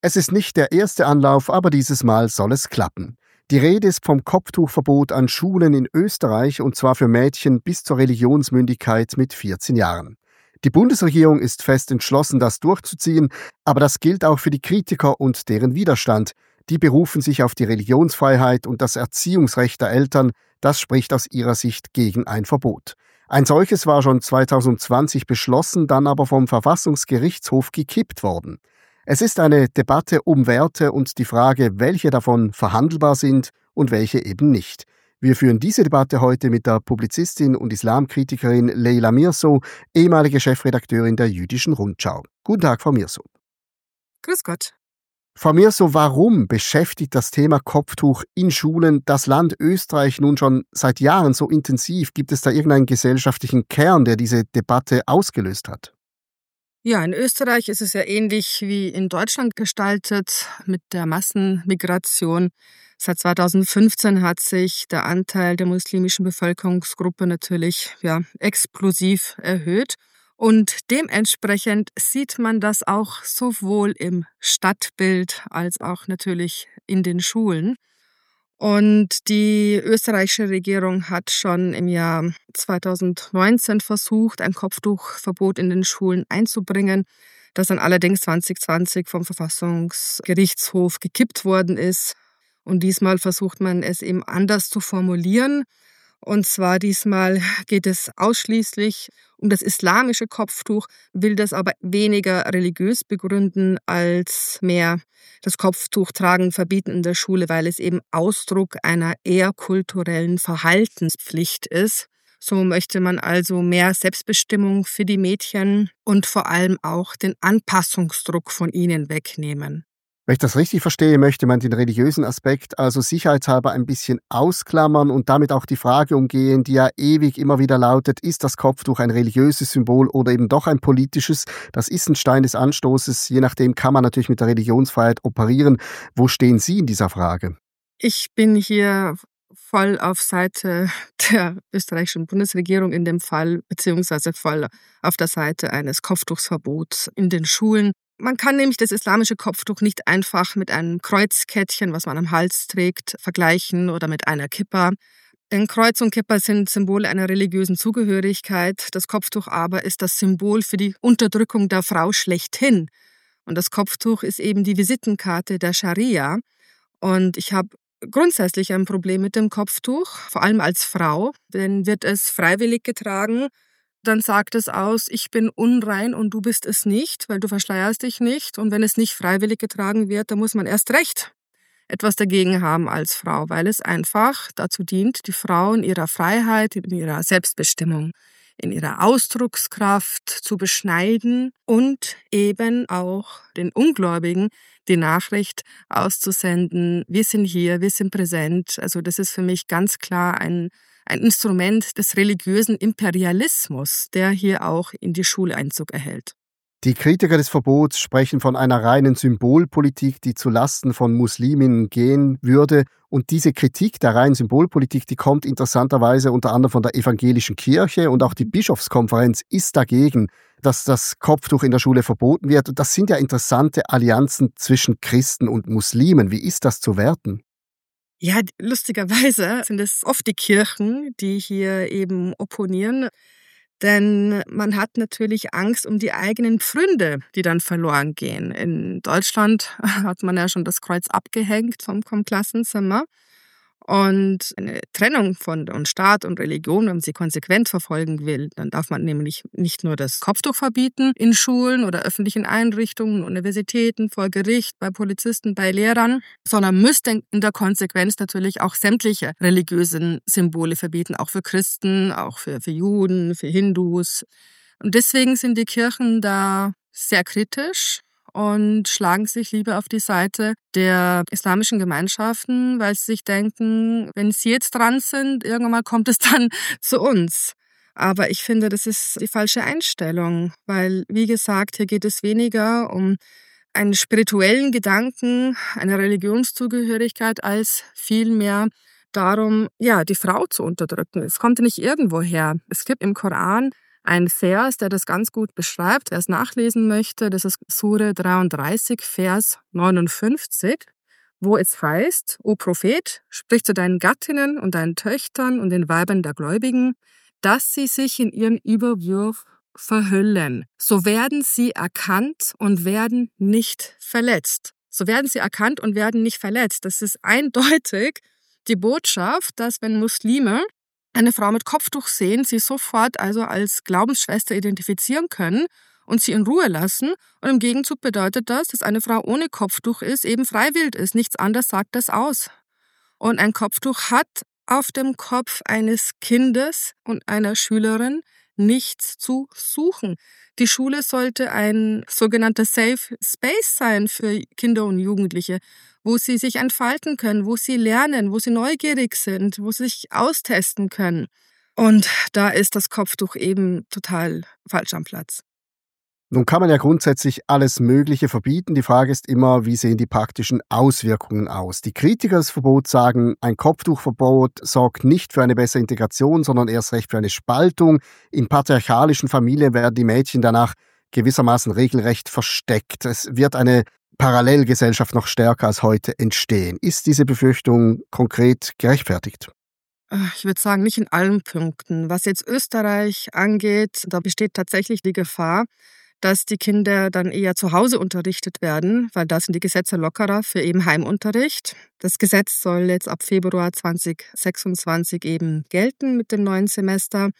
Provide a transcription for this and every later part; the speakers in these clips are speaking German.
Es ist nicht der erste Anlauf, aber dieses Mal soll es klappen. Die Rede ist vom Kopftuchverbot an Schulen in Österreich, und zwar für Mädchen bis zur Religionsmündigkeit mit 14 Jahren. Die Bundesregierung ist fest entschlossen, das durchzuziehen, aber das gilt auch für die Kritiker und deren Widerstand. Die berufen sich auf die Religionsfreiheit und das Erziehungsrecht der Eltern. Das spricht aus ihrer Sicht gegen ein Verbot. Ein solches war schon 2020 beschlossen, dann aber vom Verfassungsgerichtshof gekippt worden. Es ist eine Debatte um Werte und die Frage, welche davon verhandelbar sind und welche eben nicht. Wir führen diese Debatte heute mit der Publizistin und Islamkritikerin Leila Mirso, ehemalige Chefredakteurin der Jüdischen Rundschau. Guten Tag, Frau Mirso. Grüß Gott. Frau Mirso, warum beschäftigt das Thema Kopftuch in Schulen das Land Österreich nun schon seit Jahren so intensiv? Gibt es da irgendeinen gesellschaftlichen Kern, der diese Debatte ausgelöst hat? Ja, in Österreich ist es ja ähnlich wie in Deutschland gestaltet mit der Massenmigration. Seit 2015 hat sich der Anteil der muslimischen Bevölkerungsgruppe natürlich explosiv erhöht. Und dementsprechend sieht man das auch sowohl im Stadtbild als auch natürlich in den Schulen. Und die österreichische Regierung hat schon im Jahr 2019 versucht, ein Kopftuchverbot in den Schulen einzubringen, das dann allerdings 2020 vom Verfassungsgerichtshof gekippt worden ist. Und diesmal versucht man es eben anders zu formulieren. Und zwar diesmal geht es ausschließlich um das islamische Kopftuch, will das aber weniger religiös begründen als mehr das Kopftuchtragen verbieten in der Schule, weil es eben Ausdruck einer eher kulturellen Verhaltenspflicht ist. So möchte man also mehr Selbstbestimmung für die Mädchen und vor allem auch den Anpassungsdruck von ihnen wegnehmen. Wenn ich das richtig verstehe, möchte man den religiösen Aspekt also sicherheitshalber ein bisschen ausklammern und damit auch die Frage umgehen, die ja ewig immer wieder lautet, ist das Kopftuch ein religiöses Symbol oder eben doch ein politisches? Das ist ein Stein des Anstoßes. Je nachdem kann man natürlich mit der Religionsfreiheit operieren. Wo stehen Sie in dieser Frage? Ich bin hier voll auf Seite der österreichischen Bundesregierung in dem Fall, beziehungsweise voll auf der Seite eines Kopftuchsverbots in den Schulen. Man kann nämlich das islamische Kopftuch nicht einfach mit einem Kreuzkettchen, was man am Hals trägt, vergleichen oder mit einer Kippa. Denn Kreuz und Kippa sind Symbole einer religiösen Zugehörigkeit. Das Kopftuch aber ist das Symbol für die Unterdrückung der Frau schlechthin. Und das Kopftuch ist eben die Visitenkarte der Scharia. Und ich habe grundsätzlich ein Problem mit dem Kopftuch, vor allem als Frau, denn wird es freiwillig getragen, dann sagt es aus, ich bin unrein und du bist es nicht, weil du verschleierst dich nicht. Und wenn es nicht freiwillig getragen wird, dann muss man erst recht etwas dagegen haben als Frau, weil es einfach dazu dient, die Frau in ihrer Freiheit, in ihrer Selbstbestimmung, in ihrer Ausdruckskraft zu beschneiden und eben auch den Ungläubigen die Nachricht auszusenden, wir sind hier, wir sind präsent. Also das ist für mich ganz klar ein Instrument des religiösen Imperialismus, der hier auch in die Schule Einzug erhält. Die Kritiker des Verbots sprechen von einer reinen Symbolpolitik, die zulasten von Musliminnen gehen würde. Und diese Kritik der reinen Symbolpolitik, die kommt interessanterweise unter anderem von der evangelischen Kirche, und auch die Bischofskonferenz ist dagegen, dass das Kopftuch in der Schule verboten wird. Und das sind ja interessante Allianzen zwischen Christen und Muslimen. Wie ist das zu werten? Ja, lustigerweise sind es oft die Kirchen, die hier eben opponieren. Denn man hat natürlich Angst um die eigenen Pfründe, die dann verloren gehen. In Deutschland hat man ja schon das Kreuz abgehängt vom Klassenzimmer. Und eine Trennung von Staat und Religion, wenn man sie konsequent verfolgen will, dann darf man nämlich nicht nur das Kopftuch verbieten in Schulen oder öffentlichen Einrichtungen, Universitäten, vor Gericht, bei Polizisten, bei Lehrern, sondern müsste in der Konsequenz natürlich auch sämtliche religiösen Symbole verbieten, auch für Christen, auch für Juden, für Hindus. Und deswegen sind die Kirchen da sehr kritisch und schlagen sich lieber auf die Seite der islamischen Gemeinschaften, weil sie sich denken, wenn sie jetzt dran sind, irgendwann mal kommt es dann zu uns. Aber ich finde, das ist die falsche Einstellung, weil, wie gesagt, hier geht es weniger um einen spirituellen Gedanken, eine Religionszugehörigkeit, als vielmehr darum, die Frau zu unterdrücken. Es kommt nicht irgendwo her. Es gibt im Koran ein Vers, der das ganz gut beschreibt. Wer es nachlesen möchte, das ist Sure 33, Vers 59, wo es heißt: O Prophet, sprich zu deinen Gattinnen und deinen Töchtern und den Weibern der Gläubigen, dass sie sich in ihren Überwurf verhüllen. So werden sie erkannt und werden nicht verletzt. So werden sie erkannt und werden nicht verletzt. Das ist eindeutig die Botschaft, dass wenn Muslime eine Frau mit Kopftuch sehen, sie sofort also als Glaubensschwester identifizieren können und sie in Ruhe lassen. Und im Gegenzug bedeutet das, dass eine Frau ohne Kopftuch ist, eben freiwillig ist. Nichts anderes sagt das aus. Und ein Kopftuch hat auf dem Kopf eines Kindes und einer Schülerin nichts zu suchen. Die Schule sollte ein sogenannter Safe Space sein für Kinder und Jugendliche, wo sie sich entfalten können, wo sie lernen, wo sie neugierig sind, wo sie sich austesten können. Und da ist das Kopftuch eben total falsch am Platz. Nun kann man ja grundsätzlich alles Mögliche verbieten. Die Frage ist immer, wie sehen die praktischen Auswirkungen aus? Die Kritiker des Verbots sagen, ein Kopftuchverbot sorgt nicht für eine bessere Integration, sondern erst recht für eine Spaltung. In patriarchalischen Familien werden die Mädchen danach gewissermaßen regelrecht versteckt. Es wird eine Parallelgesellschaft noch stärker als heute entstehen. Ist diese Befürchtung konkret gerechtfertigt? Ich würde sagen, nicht in allen Punkten. Was jetzt Österreich angeht, da besteht tatsächlich die Gefahr, dass die Kinder dann eher zu Hause unterrichtet werden, weil da sind die Gesetze lockerer für eben Heimunterricht. Das Gesetz soll jetzt ab Februar 2026 eben gelten mit dem neuen Semester.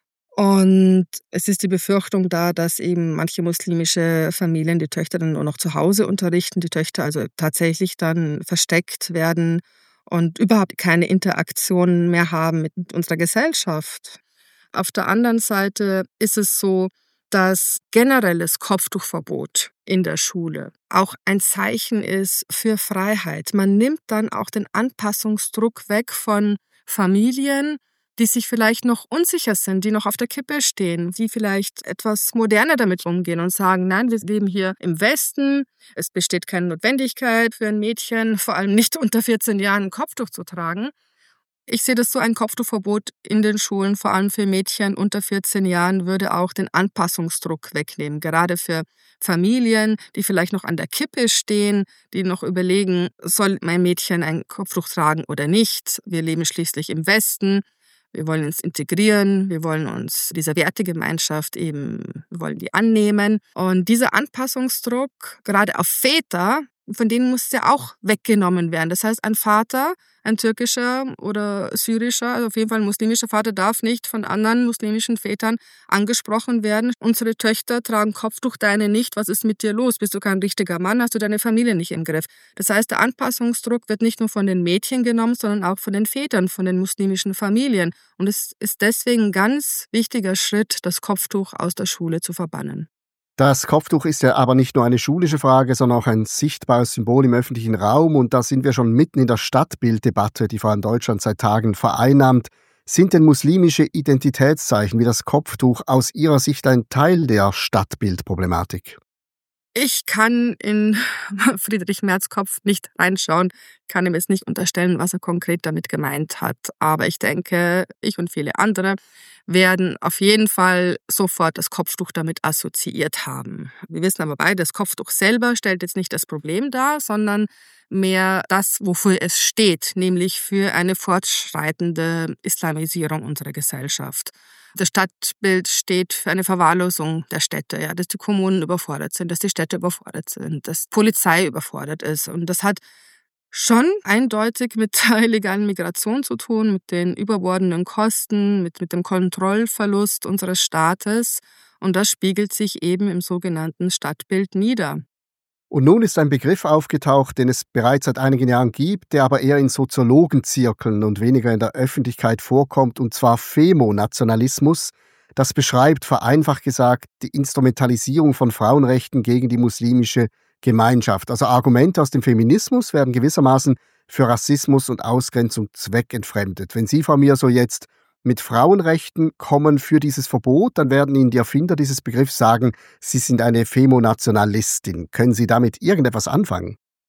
Und es ist die Befürchtung da, dass eben manche muslimische Familien die Töchter dann nur noch zu Hause unterrichten, die Töchter also tatsächlich dann versteckt werden und überhaupt keine Interaktion mehr haben mit unserer Gesellschaft. Auf der anderen Seite ist es so, dass generelles Kopftuchverbot in der Schule auch ein Zeichen ist für Freiheit. Man nimmt dann auch den Anpassungsdruck weg von Familien, die sich vielleicht noch unsicher sind, die noch auf der Kippe stehen, die vielleicht etwas moderner damit umgehen und sagen, nein, wir leben hier im Westen, es besteht keine Notwendigkeit für ein Mädchen, vor allem nicht unter 14 Jahren, ein Kopftuch zu tragen. Ich sehe das so, ein Kopftuchverbot in den Schulen, vor allem für Mädchen unter 14 Jahren, würde auch den Anpassungsdruck wegnehmen. Gerade für Familien, die vielleicht noch an der Kippe stehen, die noch überlegen, soll mein Mädchen ein Kopftuch tragen oder nicht. Wir leben schließlich im Westen. Wir wollen uns integrieren, wir wollen uns dieser Wertegemeinschaft eben, wir wollen die annehmen. Und dieser Anpassungsdruck, gerade auf Väter, von denen muss ja auch weggenommen werden. Das heißt, ein Vater, ein türkischer oder syrischer, also auf jeden Fall ein muslimischer Vater, darf nicht von anderen muslimischen Vätern angesprochen werden. Unsere Töchter tragen Kopftuch, deine nicht. Was ist mit dir los? Bist du kein richtiger Mann? Hast du deine Familie nicht im Griff? Das heißt, der Anpassungsdruck wird nicht nur von den Mädchen genommen, sondern auch von den Vätern, von den muslimischen Familien. Und es ist deswegen ein ganz wichtiger Schritt, das Kopftuch aus der Schule zu verbannen. Das Kopftuch ist ja aber nicht nur eine schulische Frage, sondern auch ein sichtbares Symbol im öffentlichen Raum. Und da sind wir schon mitten in der Stadtbilddebatte, die vor allem Deutschland seit Tagen vereinnahmt. Sind denn muslimische Identitätszeichen wie das Kopftuch aus Ihrer Sicht ein Teil der Stadtbildproblematik? Ich kann in Friedrich Merz Kopf nicht reinschauen, kann ihm jetzt nicht unterstellen, was er konkret damit gemeint hat. Aber ich denke, ich und viele andere werden auf jeden Fall sofort das Kopftuch damit assoziiert haben. Wir wissen aber beide, das Kopftuch selber stellt jetzt nicht das Problem dar, sondern mehr das, wofür es steht, nämlich für eine fortschreitende Islamisierung unserer Gesellschaft. Das Stadtbild steht für eine Verwahrlosung der Städte, ja, dass die Kommunen überfordert sind, dass die Städte überfordert sind, dass Polizei überfordert ist. Und das hat schon eindeutig mit der illegalen Migration zu tun, mit den überbordenden Kosten, mit dem Kontrollverlust unseres Staates. Und das spiegelt sich eben im sogenannten Stadtbild nieder. Und nun ist ein Begriff aufgetaucht, den es bereits seit einigen Jahren gibt, der aber eher in Soziologenzirkeln und weniger in der Öffentlichkeit vorkommt, und zwar Femonationalismus. Das beschreibt, vereinfacht gesagt, die Instrumentalisierung von Frauenrechten gegen die muslimische Gemeinschaft. Also Argumente aus dem Feminismus werden gewissermaßen für Rassismus und Ausgrenzung zweckentfremdet. Wenn Sie, Frau Mirso, jetzt mit Frauenrechten kommen für dieses Verbot, dann werden Ihnen die Erfinder dieses Begriffs sagen, Sie sind eine Femonationalistin. Können Sie damit irgendetwas anfangen?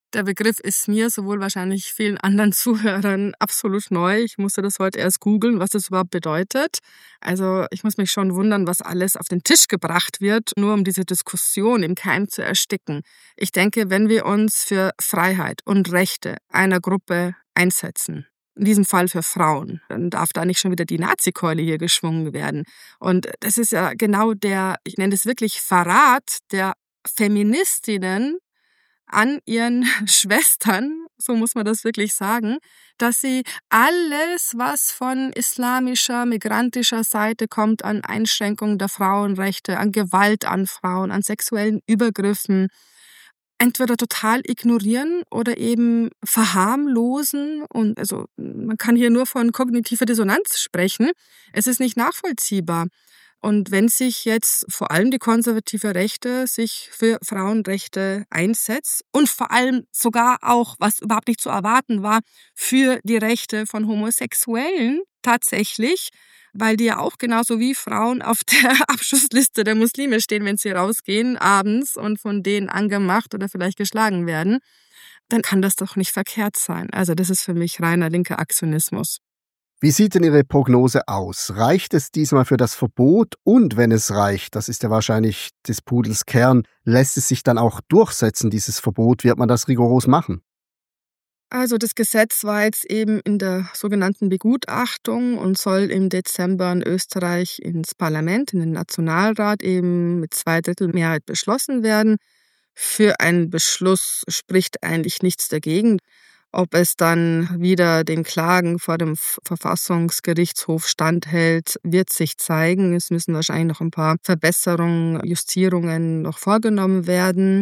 Der Begriff ist mir, sowohl wahrscheinlich vielen anderen Zuhörern, absolut neu. Ich musste das heute erst googeln, was das überhaupt bedeutet. Also ich muss mich schon wundern, was alles auf den Tisch gebracht wird, nur um diese Diskussion im Keim zu ersticken. Ich denke, wenn wir uns für Freiheit und Rechte einer Gruppe einsetzen, in diesem Fall für Frauen, dann darf da nicht schon wieder die Nazikeule hier geschwungen werden. Und das ist ja genau ich nenne es wirklich Verrat der Feministinnen an ihren Schwestern, so muss man das wirklich sagen, dass sie alles, was von islamischer, migrantischer Seite kommt, an Einschränkungen der Frauenrechte, an Gewalt an Frauen, an sexuellen Übergriffen, entweder total ignorieren oder eben verharmlosen. Und also man kann hier nur von kognitiver Dissonanz sprechen. Es ist nicht nachvollziehbar. Und wenn sich jetzt vor allem die konservative Rechte sich für Frauenrechte einsetzt und vor allem sogar auch, was überhaupt nicht zu erwarten war, für die Rechte von Homosexuellen tatsächlich, weil die ja auch genauso wie Frauen auf der Abschussliste der Muslime stehen, wenn sie rausgehen abends und von denen angemacht oder vielleicht geschlagen werden, dann kann das doch nicht verkehrt sein. Also das ist für mich reiner linker Aktionismus. Wie sieht denn Ihre Prognose aus? Reicht es diesmal für das Verbot? Und wenn es reicht, das ist ja wahrscheinlich des Pudels Kern, lässt es sich dann auch durchsetzen, dieses Verbot? Wird man das rigoros machen? Also das Gesetz war jetzt eben in der sogenannten Begutachtung und soll im Dezember in Österreich ins Parlament, in den Nationalrat eben mit 2/3 Mehrheit beschlossen werden. Für einen Beschluss spricht eigentlich nichts dagegen. Ob es dann wieder den Klagen vor dem Verfassungsgerichtshof standhält, wird sich zeigen. Es müssen wahrscheinlich noch ein paar Verbesserungen, Justierungen noch vorgenommen werden.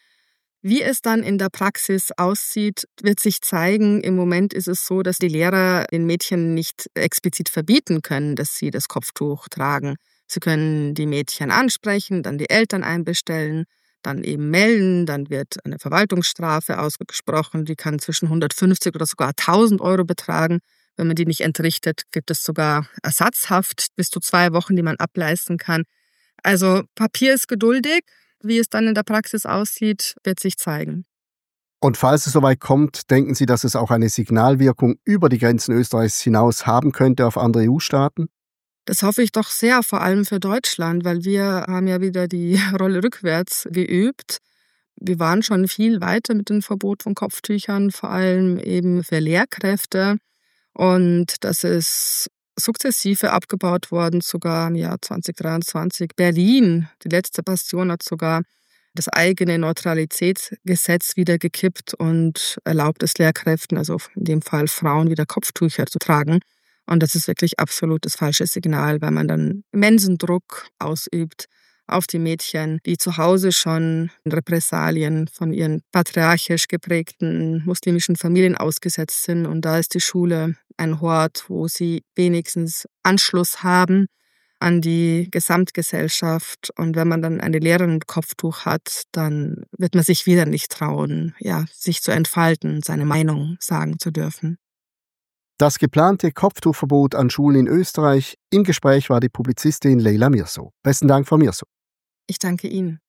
Wie es dann in der Praxis aussieht, wird sich zeigen. Im Moment ist es so, dass die Lehrer den Mädchen nicht explizit verbieten können, dass sie das Kopftuch tragen. Sie können die Mädchen ansprechen, dann die Eltern einbestellen, dann eben melden, dann wird eine Verwaltungsstrafe ausgesprochen, die kann zwischen 150 oder sogar 1.000 Euro betragen. Wenn man die nicht entrichtet, gibt es sogar Ersatzhaft bis zu 2 Wochen, die man ableisten kann. Also Papier ist geduldig, wie es dann in der Praxis aussieht, wird sich zeigen. Und falls es soweit kommt, denken Sie, dass es auch eine Signalwirkung über die Grenzen Österreichs hinaus haben könnte auf andere EU-Staaten? Das hoffe ich doch sehr, vor allem für Deutschland, weil wir haben ja wieder die Rolle rückwärts geübt. Wir waren schon viel weiter mit dem Verbot von Kopftüchern, vor allem eben für Lehrkräfte. Und das ist sukzessive abgebaut worden, sogar im Jahr 2023. Berlin, die letzte Bastion, hat sogar das eigene Neutralitätsgesetz wieder gekippt und erlaubt es Lehrkräften, also in dem Fall Frauen, wieder Kopftücher zu tragen. Und das ist wirklich absolut das falsche Signal, weil man dann immensen Druck ausübt auf die Mädchen, die zu Hause schon Repressalien von ihren patriarchisch geprägten muslimischen Familien ausgesetzt sind. Und da ist die Schule ein Hort, wo sie wenigstens Anschluss haben an die Gesamtgesellschaft. Und wenn man dann eine Lehrerin mit Kopftuch hat, dann wird man sich wieder nicht trauen, sich zu entfalten, seine Meinung sagen zu dürfen. Das geplante Kopftuchverbot an Schulen in Österreich. Im Gespräch war die Publizistin Leila Mirso. Besten Dank, Frau Mirso. Ich danke Ihnen.